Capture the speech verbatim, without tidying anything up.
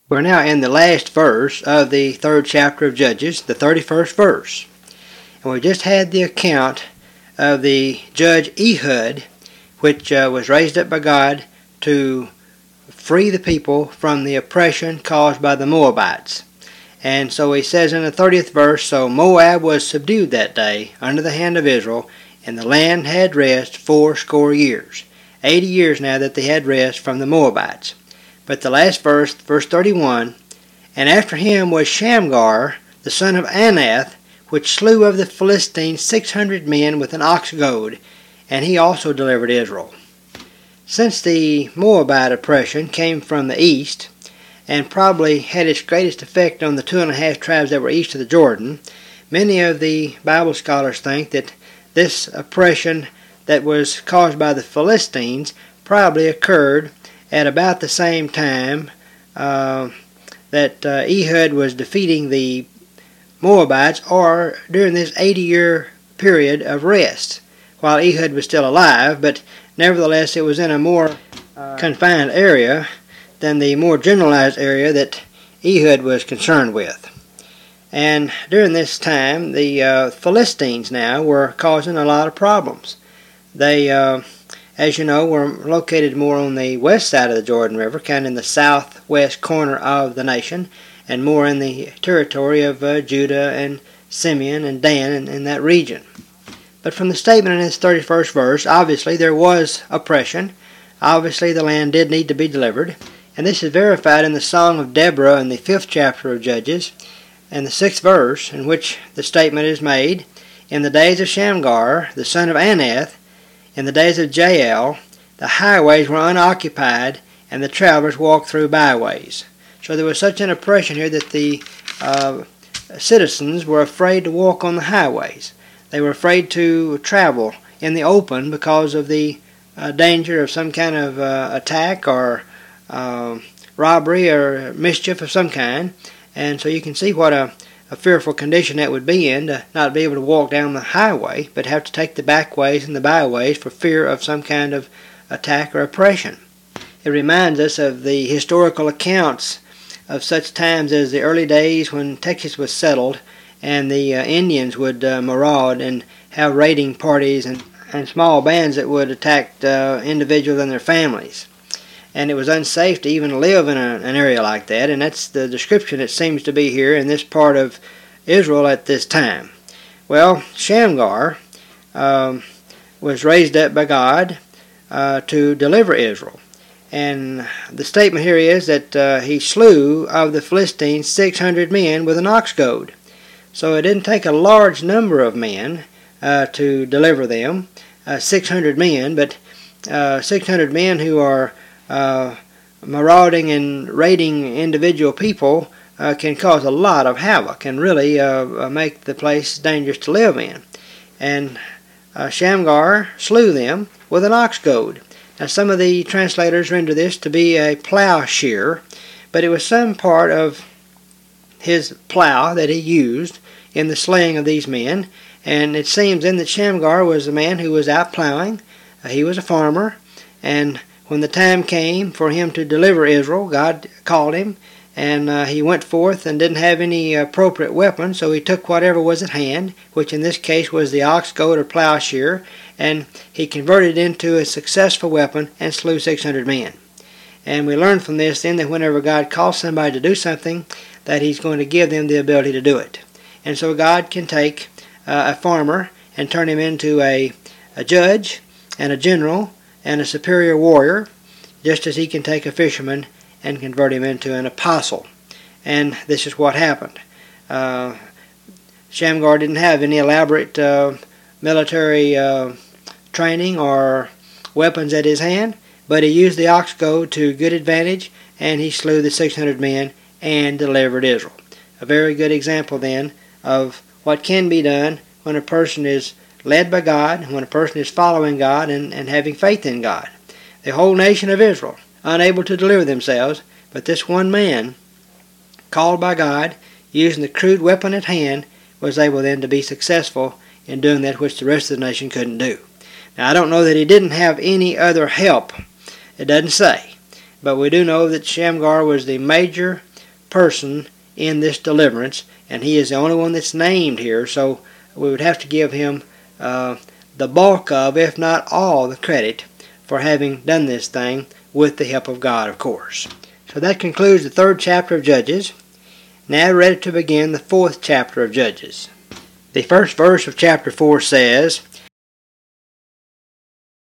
We're now in the last verse of the third chapter of Judges, the thirty-first verse. And we just had the account of the judge Ehud, which uh, was raised up by God to free the people from the oppression caused by the Moabites. And so he says in the thirtieth verse, "So Moab was subdued that day under the hand of Israel, and the land had rest fourscore years." Eighty years now that they had rest from the Moabites. But the last verse, verse thirty-one, "And after him was Shamgar, the son of Anath, which slew of the Philistines six hundred men with an ox goad, and he also delivered Israel." Since the Moabite oppression came from the east, and probably had its greatest effect on the two and a half tribes that were east of the Jordan, many of the Bible scholars think that this oppression that was caused by the Philistines probably occurred at about the same time uh, that uh, Ehud was defeating the Moabites, or during this eighty-year period of rest, while Ehud was still alive, but nevertheless it was in a more uh, confined area than the more generalized area that Ehud was concerned with. And during this time, the uh, Philistines now were causing a lot of problems. They uh, As you know, we're located more on the west side of the Jordan River, kind of in the southwest corner of the nation, and more in the territory of uh, Judah and Simeon and Dan in, in that region. But from the statement in this thirty-first verse, obviously there was oppression. Obviously the land did need to be delivered. And this is verified in the Song of Deborah in the fifth chapter of Judges, and the sixth verse, in which the statement is made, "In the days of Shamgar, the son of Anath, in the days of Jael, the highways were unoccupied, and the travelers walked through byways." So there was such an oppression here that the uh, citizens were afraid to walk on the highways. They were afraid to travel in the open because of the uh, danger of some kind of uh, attack or uh, robbery or mischief of some kind. And so you can see what a a fearful condition that would be in, to not be able to walk down the highway, but have to take the back ways and the byways for fear of some kind of attack or oppression. It reminds us of the historical accounts of such times as the early days when Texas was settled, and the uh, Indians would uh, maraud and have raiding parties and, and small bands that would attack uh, individuals and their families. And it was unsafe to even live in a, an area like that, and that's the description that seems to be here in this part of Israel at this time. Well, Shamgar um, was raised up by God uh, to deliver Israel. And the statement here is that uh, he slew of the Philistines six hundred men with an ox goad. So it didn't take a large number of men uh, to deliver them, uh, six hundred men, but uh, six hundred men who are Uh, marauding and raiding individual people uh, can cause a lot of havoc and really uh, make the place dangerous to live in. And uh, Shamgar slew them with an ox goad. Now some of the translators render this to be a plowshare, but it was some part of his plow that he used in the slaying of these men. And it seems then that Shamgar was a man who was out plowing. Uh, he was a farmer, and when the time came for him to deliver Israel, God called him, and uh, he went forth and didn't have any appropriate weapon, so he took whatever was at hand, which in this case was the ox goad or plowshare, and he converted it into a successful weapon and slew six hundred men. And we learn from this then that whenever God calls somebody to do something, that he's going to give them the ability to do it. And so God can take uh, a farmer and turn him into a, a judge and a general and a superior warrior, just as he can take a fisherman and convert him into an apostle. And this is what happened. Uh, Shamgar didn't have any elaborate uh, military uh, training or weapons at his hand, but he used the ox goad to good advantage, and he slew the six hundred men and delivered Israel. A very good example then of what can be done when a person is led by God, when a person is following God and, and having faith in God. The whole nation of Israel, unable to deliver themselves, but this one man, called by God, using the crude weapon at hand, was able then to be successful in doing that which the rest of the nation couldn't do. Now I don't know that he didn't have any other help. It doesn't say. But we do know that Shamgar was the major person in this deliverance, and he is the only one that's named here, so we would have to give him uh, the bulk of, if not all, the credit for having done this thing with the help of God, of course. So that concludes the third chapter of Judges. Now we're ready to begin the fourth chapter of Judges. The first verse of chapter four says,